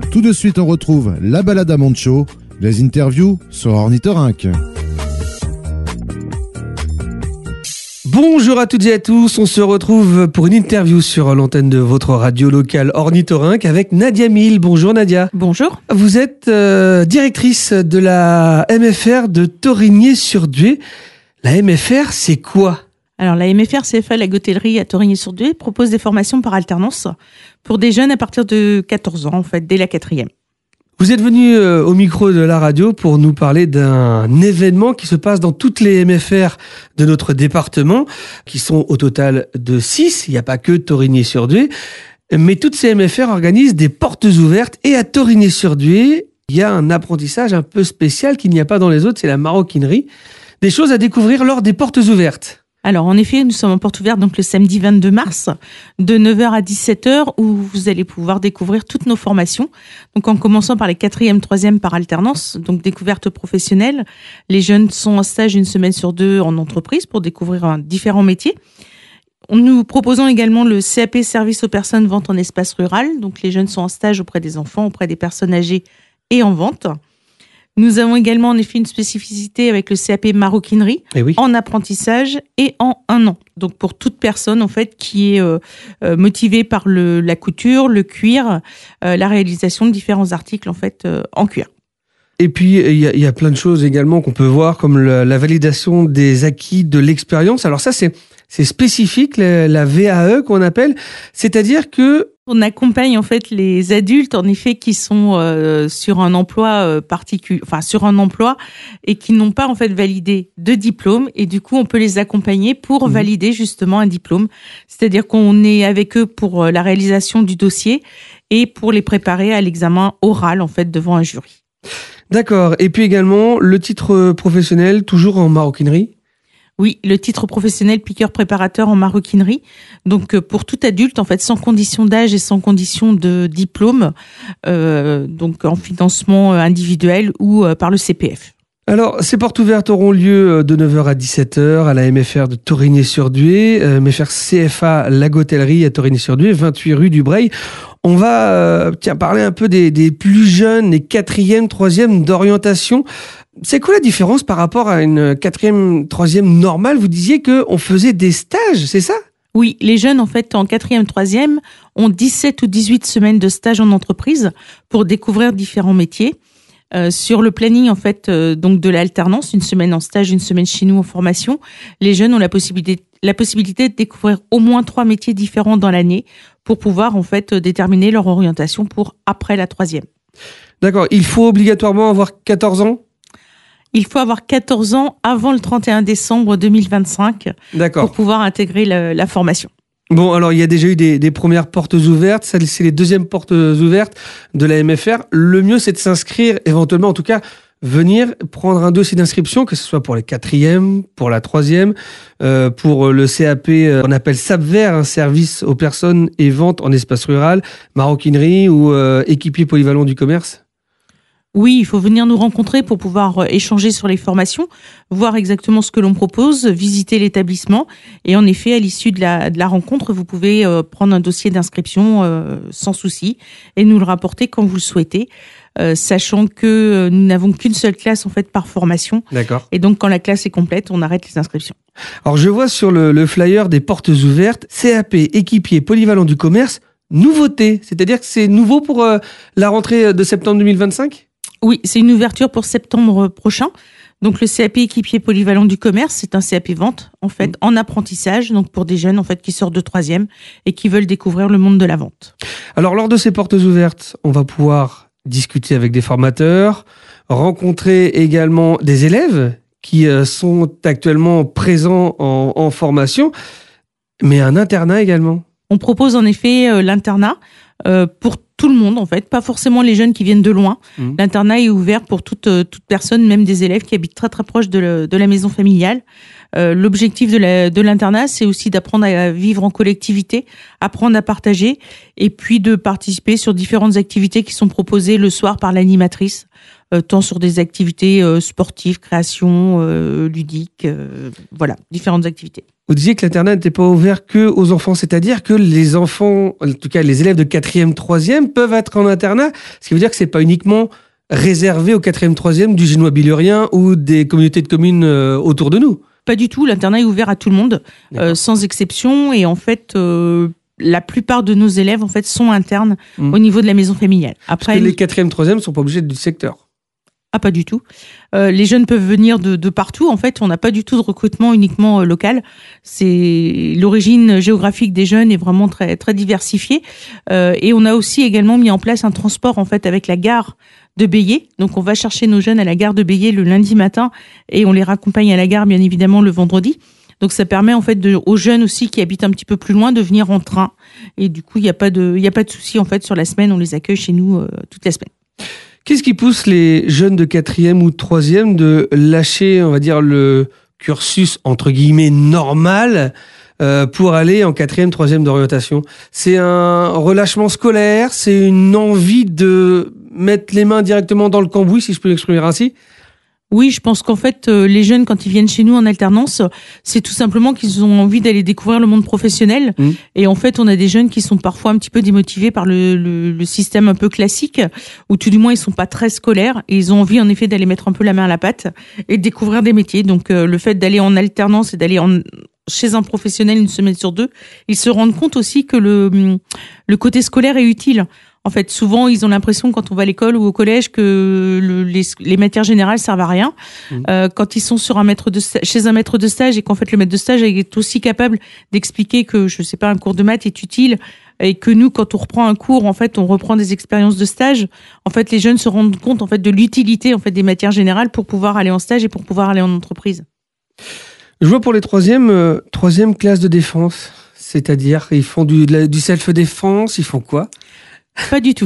Tout de suite, on retrouve la balade à Moncho, les interviews sur Ornithorynque. Bonjour à toutes et à tous, on se retrouve pour une interview sur l'antenne de votre radio locale Ornithorynque avec Nadia Mille. Bonjour Nadia. Bonjour. Vous êtes directrice de la MFR de Thorigné-sur-Dué. La MFR, c'est quoi ? Alors la MFR CFA La Gotellerie à Thorigné-sur-Dué propose des formations par alternance pour des jeunes à partir de 14 ans, en fait, dès la 4e. Vous êtes venu au micro de la radio pour nous parler d'un événement qui se passe dans toutes les MFR de notre département, qui sont au total de 6. Il n'y a pas que Thorigné-sur-Dué, mais toutes ces MFR organisent des portes ouvertes. Et à Thorigné-sur-Dué, il y a un apprentissage un peu spécial qu'il n'y a pas dans les autres, c'est la maroquinerie. Des choses à découvrir lors des portes ouvertes. Alors, en effet, nous sommes en porte ouverte donc le samedi 22 mars, de 9h à 17h, où vous allez pouvoir découvrir toutes nos formations. Donc, en commençant par les 4e, 3e par alternance, donc découverte professionnelle. Les jeunes sont en stage une semaine sur 2 en entreprise pour découvrir différents métiers. Nous proposons également le CAP service aux personnes vente en espace rural. Donc, les jeunes sont en stage auprès des enfants, auprès des personnes âgées et en vente. Nous avons également en effet une spécificité avec le CAP maroquinerie en apprentissage et en 1 an. Donc pour toute personne en fait qui est motivée par la couture, le cuir, la réalisation de différents articles en fait en cuir. Et puis il y a plein de choses également qu'on peut voir comme la validation des acquis de l'expérience. Alors ça c'est spécifique, la VAE qu'on appelle, c'est-à-dire que on accompagne en fait les adultes en effet qui sont sur un emploi particulier, enfin sur un emploi et qui n'ont pas en fait validé de diplôme, et du coup on peut les accompagner pour valider justement un diplôme. C'est-à-dire qu'on est avec eux pour la réalisation du dossier et pour les préparer à l'examen oral en fait devant un jury. D'accord. Et puis également le titre professionnel toujours en maroquinerie. Oui, le titre professionnel piqueur préparateur en maroquinerie. Donc pour tout adulte en fait, sans condition d'âge et sans condition de diplôme, donc en financement individuel ou par le CPF. Alors, ces portes ouvertes auront lieu de 9h à 17h à la MFR de Thorigné-sur-Dué, MFR CFA La Gotellerie à Thorigné-sur-Dué, 28 rue du Breil. On va parler un peu des plus jeunes, les 4e, 3e d'orientation. C'est quoi la différence par rapport à une 4e, 3e normale ? Vous disiez qu'on faisait des stages, c'est ça ? Oui, les jeunes, en fait, en 4e, 3e, ont 17 ou 18 semaines de stage en entreprise pour découvrir différents métiers. Sur le planning, en fait, donc de l'alternance, une semaine en stage, une semaine chez nous en formation, les jeunes ont la possibilité de découvrir au moins 3 métiers différents dans l'année pour pouvoir, en fait, déterminer leur orientation pour après la 3e. D'accord. Il faut obligatoirement avoir 14 ans ? Il faut avoir 14 ans avant le 31 décembre 2025 pour pouvoir intégrer la formation. Bon, alors il y a déjà eu des premières portes ouvertes, ça c'est les 2e portes ouvertes de la MFR. Le mieux c'est de s'inscrire, éventuellement en tout cas venir prendre un dossier d'inscription, que ce soit pour les 4e, pour la 3e, pour le CAP, on appelle SAP Vert, un service aux personnes et vente en espace rural, maroquinerie ou équipier polyvalent du commerce. Oui, il faut venir nous rencontrer pour pouvoir échanger sur les formations, voir exactement ce que l'on propose, visiter l'établissement. Et en effet, à l'issue de la rencontre, vous pouvez prendre un dossier d'inscription sans souci et nous le rapporter quand vous le souhaitez, sachant que nous n'avons qu'une seule classe en fait par formation. D'accord. Et donc, quand la classe est complète, on arrête les inscriptions. Alors, je vois sur le flyer des portes ouvertes, CAP, équipier polyvalent du commerce, nouveauté. C'est-à-dire que c'est nouveau pour la rentrée de septembre 2025 ? Oui, c'est une ouverture pour septembre prochain. Donc le CAP équipier polyvalent du commerce, c'est un CAP vente en fait en apprentissage, donc pour des jeunes en fait qui sortent de 3e et qui veulent découvrir le monde de la vente. Alors lors de ces portes ouvertes, on va pouvoir discuter avec des formateurs, rencontrer également des élèves qui sont actuellement présents en formation, mais un internat également. On propose en effet l'internat pour tout le monde en fait, pas forcément les jeunes qui viennent de loin. L'internat est ouvert pour toute personne, même des élèves qui habitent très très proche de la maison familiale. L'objectif de l'internat, c'est aussi d'apprendre à vivre en collectivité, apprendre à partager et puis de participer sur différentes activités qui sont proposées le soir par l'animatrice, tant sur des activités sportives, création, ludiques, voilà, différentes activités. Vous disiez que l'internat n'était pas ouvert que aux enfants, c'est-à-dire que les enfants, en tout cas les élèves de 4e, 3e peuvent être en internat, ce qui veut dire que c'est pas uniquement réservé aux 4e, 3e du Génois bilurien ou des communautés de communes autour de nous. Pas du tout, l'internat est ouvert à tout le monde, sans exception, et en fait, la plupart de nos élèves en fait sont internes au niveau de la maison familiale. Après, parce que les 4e, 3e ne sont pas obligés du secteur. Ah, pas du tout. Les jeunes peuvent venir de partout. En fait, on n'a pas du tout de recrutement uniquement local. C'est l'origine géographique des jeunes est vraiment très très diversifiée. Et on a aussi également mis en place un transport en fait avec la gare de Bélier. Donc, on va chercher nos jeunes à la gare de Bélier le lundi matin et on les raccompagne à la gare bien évidemment le vendredi. Donc, ça permet en fait aux jeunes aussi qui habitent un petit peu plus loin de venir en train. Et du coup, il y a pas de souci en fait sur la semaine. On les accueille chez nous toute la semaine. Qu'est-ce qui pousse les jeunes de 4e ou de 3e de lâcher, on va dire, le cursus, entre guillemets, normal pour aller en 4e, 3e d'orientation? C'est un relâchement scolaire? C'est une envie de mettre les mains directement dans le cambouis, si je peux l'exprimer ainsi? Oui, je pense qu'en fait, les jeunes, quand ils viennent chez nous en alternance, c'est tout simplement qu'ils ont envie d'aller découvrir le monde professionnel. Et en fait, on a des jeunes qui sont parfois un petit peu démotivés par le système un peu classique, ou tout du moins, ils sont pas très scolaires. Et ils ont envie, en effet, d'aller mettre un peu la main à la pâte et de découvrir des métiers. Donc, le fait d'aller en alternance et d'aller chez un professionnel une semaine sur 2, ils se rendent compte aussi que le côté scolaire est utile. En fait, souvent, ils ont l'impression, quand on va à l'école ou au collège, que les matières générales servent à rien. Quand ils sont chez un maître de stage et qu'en fait, le maître de stage est aussi capable d'expliquer que, je sais pas, un cours de maths est utile et que nous, quand on reprend un cours, en fait, on reprend des expériences de stage. En fait, les jeunes se rendent compte, en fait, de l'utilité, en fait, des matières générales pour pouvoir aller en stage et pour pouvoir aller en entreprise. Je vois pour les 3e classe de défense. C'est-à-dire, ils font du self-défense, ils font quoi? Pas du tout.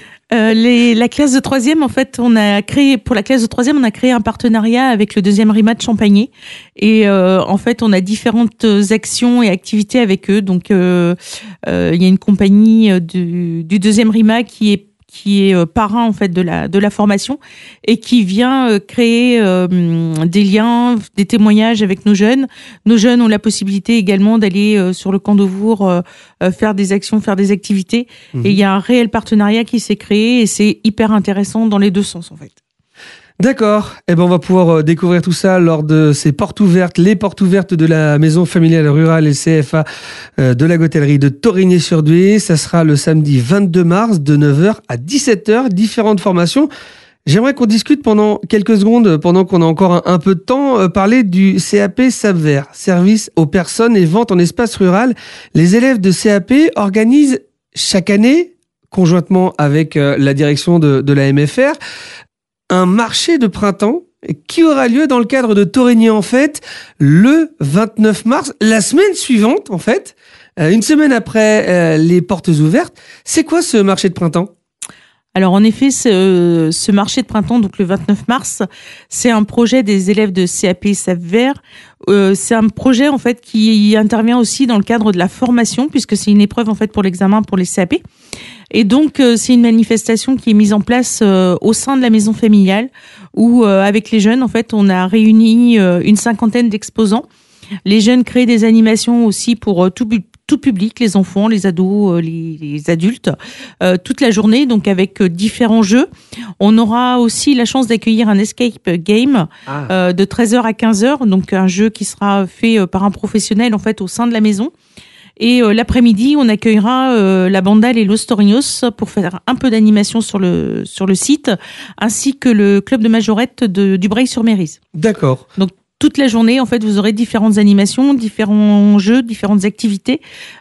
La classe de 3e, en fait, pour la classe de 3e, on a créé un partenariat avec le 2e RIMA de Champagné. Et en fait, on a différentes actions et activités avec eux. Donc, il y a une compagnie du 2e RIMA qui est parrain en fait de la formation et qui vient créer des liens, des témoignages avec nos jeunes. Nos jeunes ont la possibilité également d'aller sur le camp d'Auvour faire des actions, faire des activités. Et il y a un réel partenariat qui s'est créé et c'est hyper intéressant dans les deux sens en fait. D'accord. Eh ben, on va pouvoir découvrir tout ça lors de ces portes ouvertes, les portes ouvertes de la maison familiale rurale et CFA de la Gotellerie de Torigné-sur-Dué. Ça sera le samedi 22 mars de 9h à 17h. Différentes formations. J'aimerais qu'on discute pendant quelques secondes, pendant qu'on a encore un peu de temps, parler du CAP SAPVER, Service aux personnes et vente en espace rural. Les élèves de CAP organisent chaque année, conjointement avec la direction de la MFR, un marché de printemps qui aura lieu dans le cadre de Torigné en fait le 29 mars, la semaine suivante en fait, une semaine après les portes ouvertes. C'est quoi ce marché de printemps ? Alors en effet, ce marché de printemps, donc le 29 mars, c'est un projet des élèves de CAP SAPVER. C'est un projet en fait qui intervient aussi dans le cadre de la formation puisque c'est une épreuve en fait pour l'examen pour les CAP. Et donc c'est une manifestation qui est mise en place au sein de la maison familiale où avec les jeunes en fait on a réuni une 50aine d'exposants. Les jeunes créent des animations aussi pour tout public, les enfants, les ados, les adultes, toute la journée, donc avec différents jeux. On aura aussi la chance d'accueillir un escape game de 13h à 15h, donc un jeu qui sera fait par un professionnel en fait au sein de la maison. Et l'après-midi, on accueillera la Bandale et Los Torinos pour faire un peu d'animation sur le site, ainsi que le club de majorette du Breil-sur-Mérise. D'accord. Donc toute la journée, en fait, vous aurez différentes animations, différents jeux, différentes activités,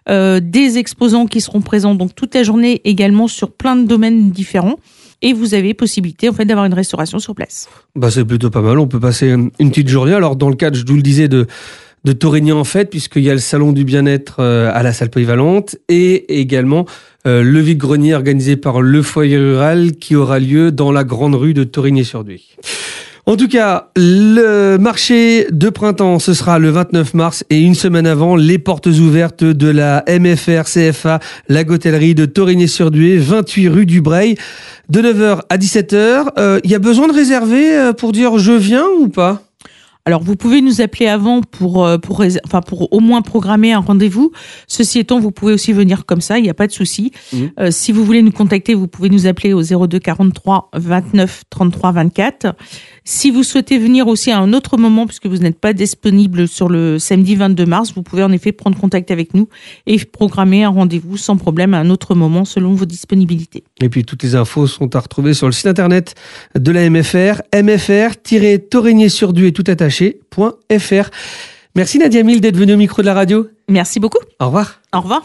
des exposants qui seront présents donc toute la journée également sur plein de domaines différents. Et vous avez possibilité en fait d'avoir une restauration sur place. Bah c'est plutôt pas mal. On peut passer une petite journée. Alors dans le cadre, je vous le disais, de Torigné en fait, puisqu'il y a le salon du bien-être à la salle polyvalente et également le vide-grenier organisé par le foyer rural qui aura lieu dans la grande rue de Torigné-sur-Dué. En tout cas, le marché de printemps, ce sera le 29 mars et une semaine avant, les portes ouvertes de la MFR CFA, la Gotellerie de Torigné-sur-Dué, 28 rue du Breil, de 9h à 17h. Il y a besoin de réserver pour dire je viens ou pas ? Alors, vous pouvez nous appeler avant pour au moins programmer un rendez-vous. Ceci étant, vous pouvez aussi venir comme ça, il n'y a pas de souci. Si vous voulez nous contacter, vous pouvez nous appeler au 02 43 29 33 24. Si vous souhaitez venir aussi à un autre moment, puisque vous n'êtes pas disponible sur le samedi 22 mars, vous pouvez en effet prendre contact avec nous et programmer un rendez-vous sans problème à un autre moment selon vos disponibilités. Et puis toutes les infos sont à retrouver sur le site internet de la MFR, mfr-torigné-sur-Dué tout attaché.fr. Merci Nadia Mille d'être venue au micro de la radio. Merci beaucoup. Au revoir. Au revoir.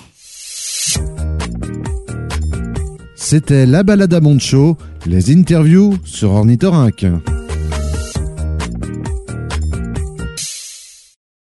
C'était La Balade à Montscho, les interviews sur Ornithorynque.